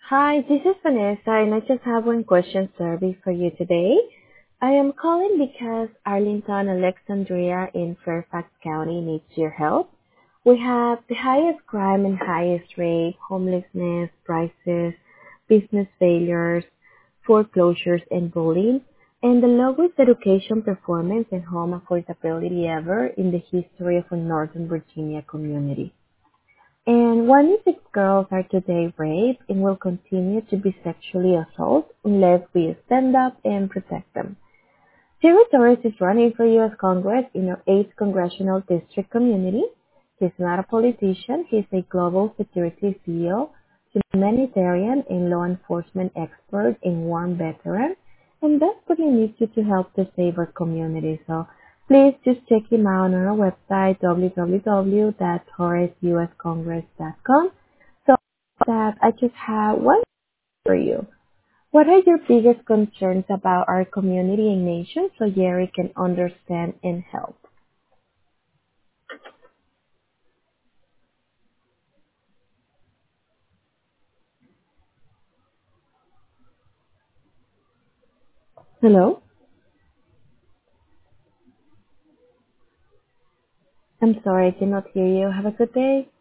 Hi, this is Vanessa, and I just have one question survey for you today. I am calling because Arlington, Alexandria in Fairfax County needs your help. We have the highest crime and highest rate, homelessness, prices, business failures, foreclosures, and bullying, and the lowest education performance and home affordability ever in the history of a Northern Virginia community. And 1 in 6 girls are today raped and will continue to be sexually assaulted unless we stand up and protect them. Jerry Torres is running for U.S. Congress in our 8th congressional district community. He's not a politician. He's a global security CEO, humanitarian and law enforcement expert and war veteran, and desperately needs you to help to save our community. So please just check him out on our website, www.torresuscongress.com. So that I just have one for you. What are your biggest concerns about our community and nation so Jerry can understand and help? Hello? I'm sorry, I cannot hear you. Have a good day.